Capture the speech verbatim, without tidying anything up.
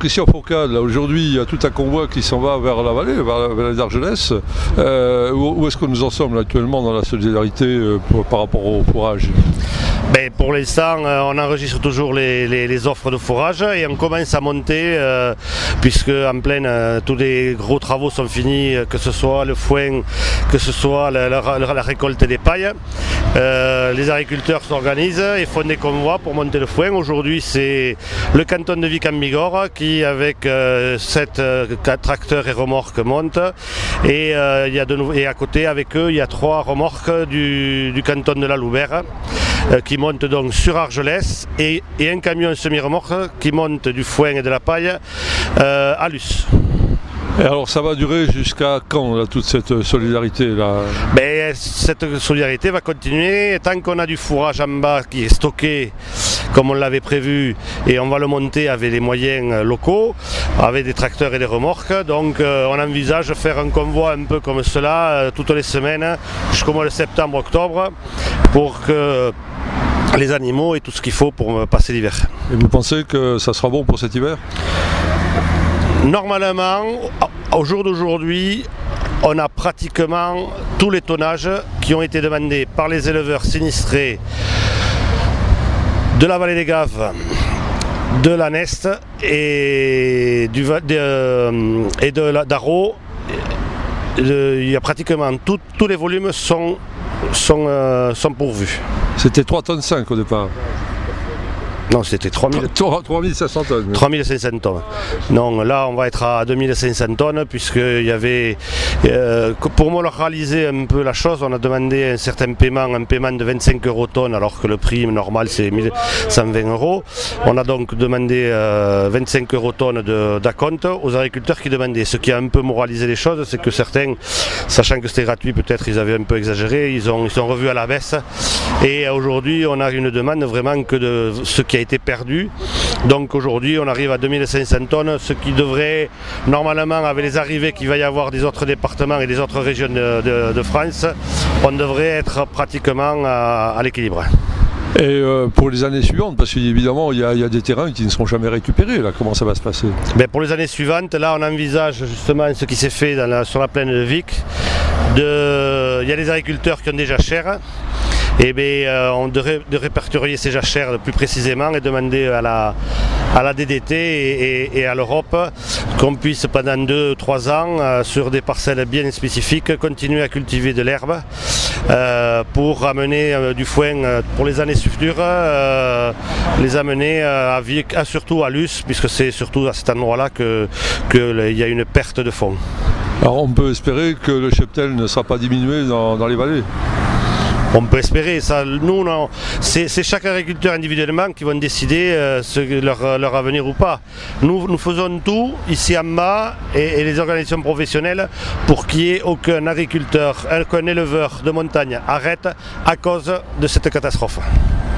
Christian Fourcade, là aujourd'hui il y a tout un convoi qui s'en va vers la vallée, vers, vers les Argelès. Euh, où où est-ce que nous en sommes là, actuellement dans la solidarité euh, pour, par rapport au fourrage? Ben, pour l'instant, euh, on enregistre toujours les, les, les offres de fourrage et on commence à monter euh, puisque en pleine, euh, tous les gros travaux sont finis, que ce soit le foin, que ce soit la, la, la récolte des pailles. Euh, les agriculteurs s'organisent et font des convois pour monter le foin. Aujourd'hui, c'est le canton de Vic en Bigorre qui, avec euh, sept euh, tracteurs et remorques, monte. Et, euh, il y a de nou- et à côté, avec eux, il y a trois remorques du, du canton de la Loubert euh, qui montent donc sur Argelès et, et un camion semi-remorque qui monte du foin et de la paille euh, à Luce. Et alors ça va durer jusqu'à quand là, toute cette solidarité là? Ben, cette solidarité va continuer tant qu'on a du fourrage en bas qui est stocké comme on l'avait prévu et on va le monter avec les moyens locaux, avec des tracteurs et des remorques. Donc euh, on envisage de faire un convoi un peu comme cela euh, toutes les semaines jusqu'au mois de septembre-octobre pour que les animaux aient tout ce qu'il faut pour passer l'hiver. Et vous pensez que ça sera bon pour cet hiver? Normalement, au jour d'aujourd'hui, on a pratiquement tous les tonnages qui ont été demandés par les éleveurs sinistrés de la vallée des Gaves, de la Neste et, du, de, euh, et de la d'Arro. Il y a pratiquement tout, tous les volumes sont, sont, euh, sont pourvus. C'était trois tonnes cinq au départ. Non, c'était trois mille cinq cents tonnes. trois mille cinq cents tonnes. Non, là on va être à deux mille cinq cents tonnes puisqu'il y avait, euh, pour moraliser un peu la chose, on a demandé un certain paiement, un paiement de vingt-cinq euros tonnes alors que le prix normal c'est mille cent vingt euros. On a donc demandé euh, vingt-cinq euros tonnes de, d'acompte aux agriculteurs qui demandaient. Ce qui a un peu moralisé les choses, c'est que certains, sachant que c'était gratuit, peut-être ils avaient un peu exagéré, ils ont, ils sont revus à la baisse. Et aujourd'hui on a une demande vraiment que de ce qui a été perdu. Donc aujourd'hui on arrive à deux mille cinq cents tonnes, ce qui devrait normalement, avec les arrivées qu'il va y avoir des autres départements et des autres régions de, de, de France, on devrait être pratiquement à, à l'équilibre. Et euh, pour les années suivantes, parce qu'évidemment il y, y a des terrains qui ne seront jamais récupérés, là, comment ça va se passer? Ben pour les années suivantes, là on envisage justement ce qui s'est fait dans la, sur la plaine de Vic. De, il y a des agriculteurs qui ont des jachères. Et bien, euh, on devrait de répertorier ces jachères plus précisément et demander à la, à la D D T et, et, et à l'Europe qu'on puisse pendant deux trois ans, euh, sur des parcelles bien spécifiques, continuer à cultiver de l'herbe euh, pour amener euh, du foin euh, pour les années futures, euh, les amener euh, à Vic, à, surtout à Luce, puisque c'est surtout à cet endroit-là qu'il que y a une perte de fonds. Alors on peut espérer que le cheptel ne sera pas diminué dans, dans les vallées? On peut espérer ça. Nous, non. C'est, c'est chaque agriculteur individuellement qui va décider euh, ce, leur, leur avenir ou pas. Nous, nous faisons tout ici en bas et, et les organisations professionnelles pour qu'il n'y ait aucun agriculteur, aucun éleveur de montagne arrête à cause de cette catastrophe.